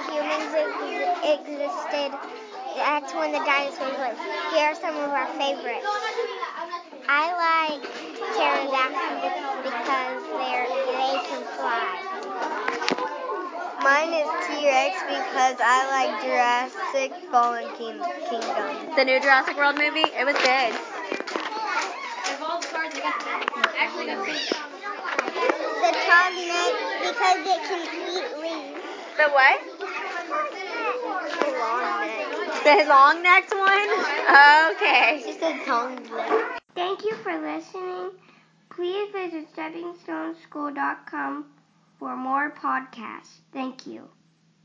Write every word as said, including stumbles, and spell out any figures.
humans ex- existed. That's when the dinosaurs lived. Here are some of our favorites. I like pterodactyls because they're they can fly. Mine is T-Rex because I like Jurassic Fallen King- Kingdom. The new Jurassic World movie? It was good. The dog neck because it can eat leaves. The what? The long neck. The long-necked one? Okay. She said tongue neck. Thank you for listening. Please visit stepping stone school dot com for more podcasts. Thank you.